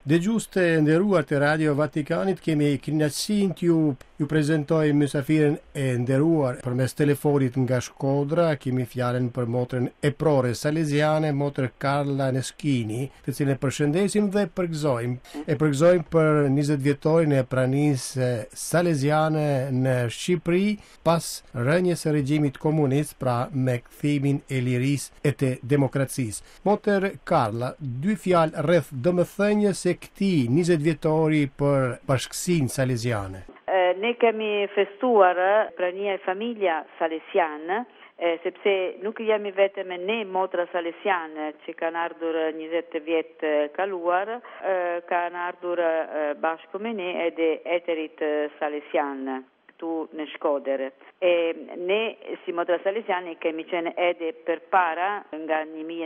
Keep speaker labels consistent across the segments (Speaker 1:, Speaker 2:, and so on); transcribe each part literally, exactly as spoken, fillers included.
Speaker 1: Dhe gjuste nderuar të Radio Vatikanit, kemi kënaqësinë t'ju ju prezantoj mysafirin e nderuar përmes telefonit nga Shkodra. Kemi fjalën për motrën e prore salesiane, motër Karla Neskini, të cilën e përshëndesim dhe përgëzojmë. E përgëzojmë për njëzet vjetorin e pranisë salesiane në Shqipëri pas rënjes së regjimit komunist, pra me kthimin e lirisë e të demokracisë. Motër Karla, dy fjalë rreth domethënies së këtij njëzet vjetori për bashkësinë salesiane.
Speaker 2: Ne kemi festuar prania e familja salesiane, eh, sepse nuk jemi vetëm ne motra salesiane që kanë ardhur njëzet vjet kaluar, eh, kanë ardhur eh, bashkë me ne edhe eterit salesian këtu në Shkodër. E ne si motra salesiani kemi qenë edhe përpara nga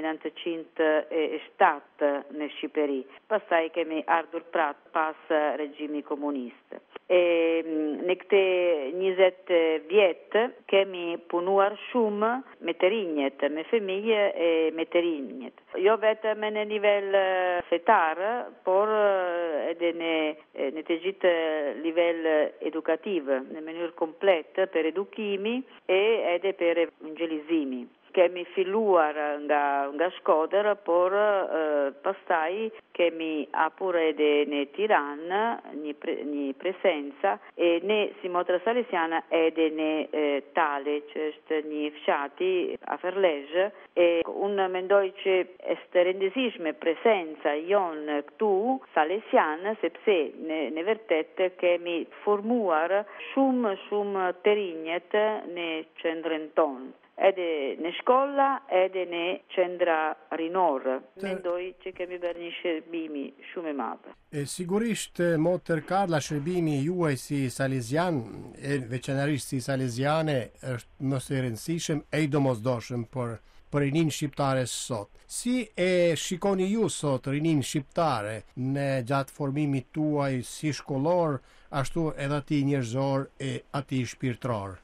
Speaker 2: ninecentoshtatë në Shqipëri. Pastaj kemi ardhur prap pas regjimit komunist. E në këtë njëzet vjet kemi punuar shumë me të rinjët, me fëmijë e me të rinjët. Jo vetëm në nivel fetar, por edhe në, në të gjithë nivel edukativ, në mënyrë komplet për edukimi e edhe për evangelizimi. Kemi filluar nga, nga Shkodër, por eh, pastaj kemi hapur edhe në Tiranë një, pre, një presenza e ne si motra salesiana edhe në eh, Tale, që është një fshati afër Lezhë, e unë mendoj që është rëndësishme presenca jonë këtu salesianë, sepse në, në vërtet kemi formuar shumë shumë të rinjët në qendrën tonë. Edhe në shkolla, edhe në qendra rinore. Mendoj që kemi bërë një shërbimi shumë e madhe.
Speaker 1: E sigurisht, motër Karla, shërbimi juaj si salesian, e veçanërisht si salesiane, është më së rëndësishëm e i domosdoshëm për, për rinin shqiptare sot. Si e shikoni ju sot rinin shqiptare në gjatë formimit tuaj si shkollor, ashtu edhe ati njerëzor e ati shpirtrar?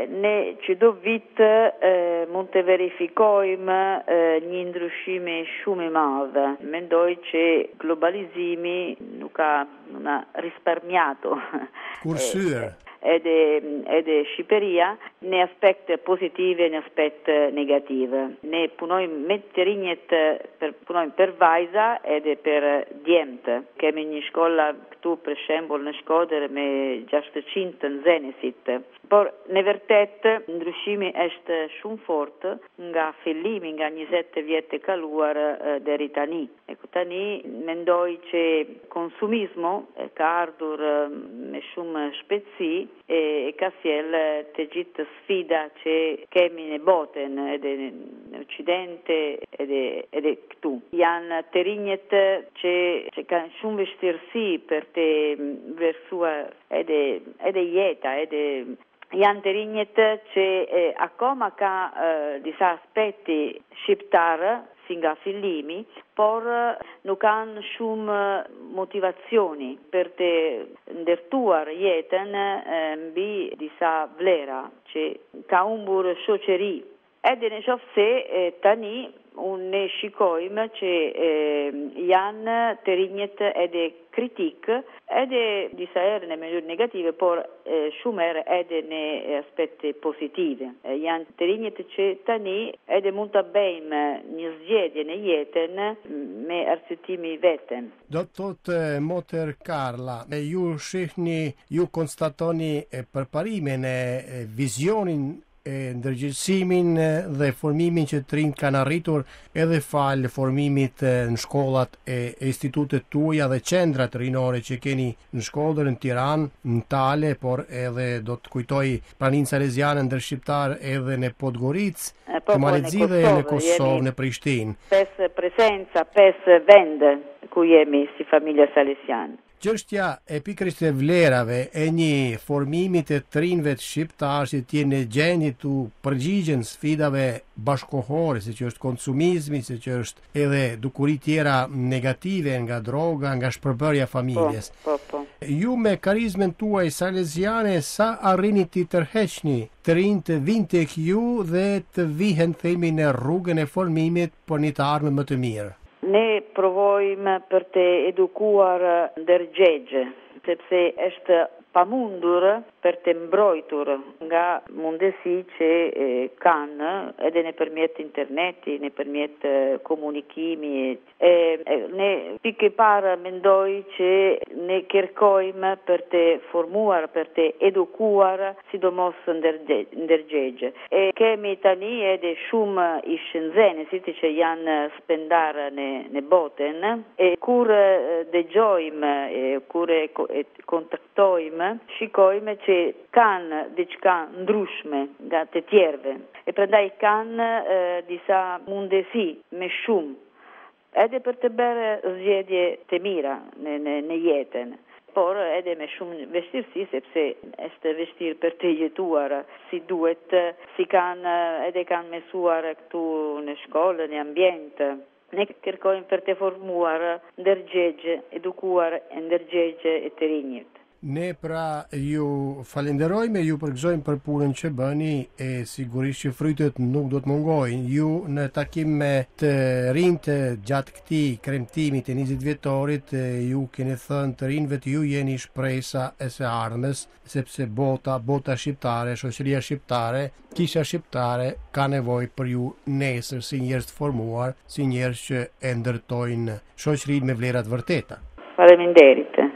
Speaker 2: Ne çdo vit eh, mund të verifikojmë eh, një ndryshime shumë i madh. Mendoj që globalizimi nuk ka na risparmiato.
Speaker 1: Kursyer.
Speaker 2: Edhe, edhe Shqipëria në aspekt pozitive e në aspekt negative. Ne punojmë me të rinjët, per, punojmë per vajza edhe per djemtë. Kemi një shkolla këtu për shembull në Shkodër me gjashtëqind nxënësit. Por në vërtet ndryshimi është shumë fort nga fillimi nga njëzet vjet të kaluar deri tani. E ku tani mendoj që konsumizmo ka ardhur me shumë shpejtësi e, e ka sjell të gjithë sfida që kemi në botën, edhe në Occidente edhe, edhe këtu. Janë të rinjët që, që kanë shumë vështirësi për të vlerësuar edhe, edhe jeta, edhe janë të rinjët që eh, akoma ka eh, disa aspetti shqiptarë, si nga fillimi, por eh, nuk kanë shumë motivacioni për të ndërtuar jetën eh, mbi disa vlera që ka humbur shoqëri. Edhe në qoftë se eh, tani unë ne shikojmë që eh, janë të rinjët edhe kritik, edhe disa herë në mënyrë negative, por eh, shumë herë edhe në aspette pozitive. Eh, janë të rinjët që tani edhe mund të bëjmë një zgjedhje në jetën me arsyetimi vetëm.
Speaker 1: Do të thotë motër Karla, ju shihni, ju konstatoni përparimin e vizionin e ndërgjegjësimin dhe formimin që të rinjt kanë arritur edhe fal formimit në shkollat e institutet tuaja dhe qendrat rinore që keni në Shkodër, në Tiranë, në Tale, por edhe do të kujtoj praninë salesiane ndërshqiptar edhe në Podgoricë,
Speaker 2: po,
Speaker 1: në Malizi dhe në Kosovë, në Prishtinë.
Speaker 2: Pesë presenca, pesë vende ku jemi si familja salesiane.
Speaker 1: Çështja e pikërisht e vlerave e një formimi të trinjve të shqiptarë që të jenë në gjendje të përgjigjen sfidave bashkohore, si që është konsumizmi, si që është edhe dukuri tjera negative nga droga, nga shpërbërja familjes.
Speaker 2: Po, po, po.
Speaker 1: Ju me karizmen tuaj salesiane sa arrini të tërheqni të rinj të vinë tek ju dhe të vihen themi në rrugën e formimit për një të ardhme më të mirë?
Speaker 2: Ne provojmë për të edukuar ndërgjegje, sepse është pamundur për të mbrojtur nga mundësi që e, kanë edhe nëpërmjet interneti, nëpërmjet komunikimi. E, e, ne pikë parë mendoj që ne kërkojmë për të formuar, për të edukuar, sidomos ndërgjegje. E kemi tani edhe shumë i shënzenësit që janë spendar në, në botën, e kur dëgjojmë, e, kur e, e kontaktojmë, shikojmë që kanë diçka ndryshme nga të tjerëve e prandaj kanë e, disa mundësi me shumë edhe për të bërë zgjedhje të mira në, në, në jetën, por edhe me shumë vështirësi sepse është vështirë për të jetuar si duhet, si kanë edhe kanë mësuar këtu në shkollë, në ambient. Ne kërkojmë për të formuar ndërgjegje, edukuar ndërgjegje e të rinjit.
Speaker 1: Ne pra ju falenderojmë, ju përgëzojmë për punën që bëni e sigurisht që frytet nuk do të mungojnë. Ju në takim me të rinjt gjatë këtij kremtimit të njëzet vjetorit, ju keni thënë të rinjve të ju jeni shpresa e së ardhmës, sepse bota, bota shqiptare, shoqëria shqiptare, kisha shqiptare ka nevojë për ju nesër si njerëz të formuar, si njerëz që e ndërtojnë shoqërinë me vlera të vërteta.
Speaker 2: Faleminderit.